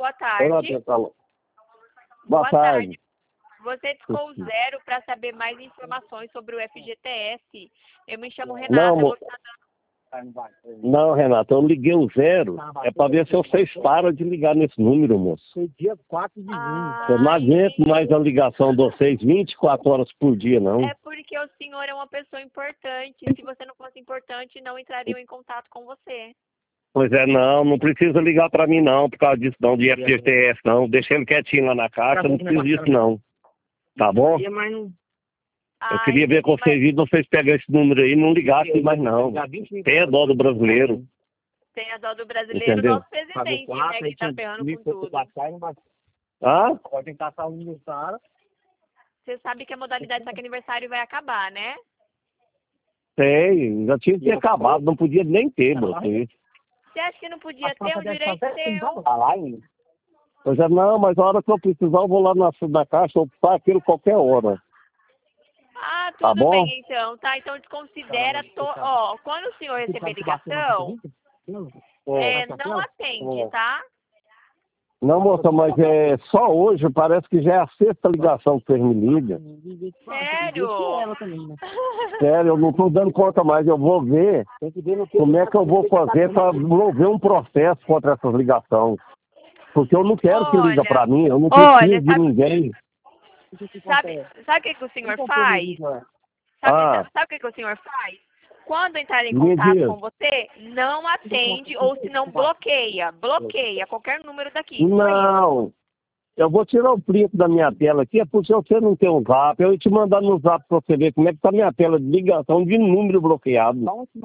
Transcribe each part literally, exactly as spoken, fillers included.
boa Olá, tarde. pessoal. Boa Boa tarde. tarde. Você discou o zero para saber mais informações sobre o F G T S. Eu me chamo Renata. Não, mo- Você tá dando- Não, Renato, eu liguei o zero. É para ver se vocês param de ligar nesse número, moço. Foi dia quatro de junho. Ah, Eu não aguento entendi. mais a ligação de vocês vinte e quatro horas por dia, não. É porque o senhor é uma pessoa importante. Se você não fosse importante, não entrariam em contato com você. Pois é, não, não precisa ligar para mim, não, por causa disso, não, de F G T S, não. Deixa ele quietinho lá na caixa, não precisa disso, não. Tá bom? Mas não... Eu Ah, queria ver com entendi, mas vocês, e vocês pegam esse número aí e não ligassem mais, não. Tem dó do brasileiro. tem a dó do brasileiro, Entendeu? nosso presidente, né? Que tá ferrando com tudo. Ah? Pode tentar estar um cara. Você sabe que a modalidade saque aniversário vai acabar, né? Tem, já tinha que ter acabado, não podia nem ter, moço. Você acha que não podia ter um direito seu? Pois é, não, mas a hora que eu precisar, eu vou lá na, na caixa, eu faço aquilo qualquer hora. Ah, tudo Tá bom? bem então, tá? Então desconsidera, to... ó, quando o senhor receber ligação, é, não atende, tá? Não, moça, mas é só hoje, parece que já é a sexta ligação que vocês me ligam. Sério? Sério, eu não estou dando conta mais, eu vou ver como é que eu vou fazer para mover um processo contra essas ligações. Porque eu não quero que liga Olha, para mim, eu não olha, preciso de sabe- ninguém. Sabe, sabe o que, que o senhor faz? Sabe, Ah. sabe o que, que o senhor faz? Quando entrar em Me contato diz. com você, não atende ou se não bloqueia. Bloqueia qualquer número daqui. Só isso. Não, eu vou tirar o print da minha tela aqui, é porque se você não tem um zap, eu ia te mandar no zap para você ver como é que tá a minha tela de ligação de número bloqueado.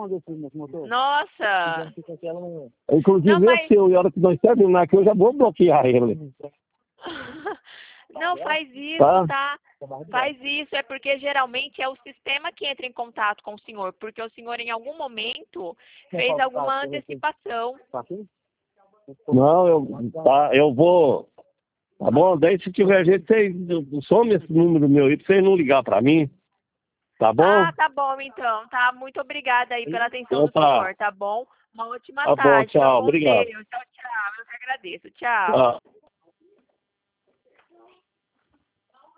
Nossa! Inclusive Não, mas- esse seu, e a hora que nós terminar aqui, eu já vou bloquear ele. Não faz isso, Tá. tá? Faz isso, é porque geralmente é o sistema que entra em contato com o senhor, porque o senhor em algum momento fez alguma antecipação. Não, eu, tá, eu vou... Tá bom? Daí se tiver jeito, vocês some esse número meu aí pra vocês não ligar pra mim. Tá bom? Ah, tá bom então, tá? Muito obrigada aí pela atenção do Opa. senhor, tá bom? Uma ótima Tá bom, tarde. tchau, fica com obrigado. Deus. Tchau, tchau. Eu que agradeço. Tchau. Tá.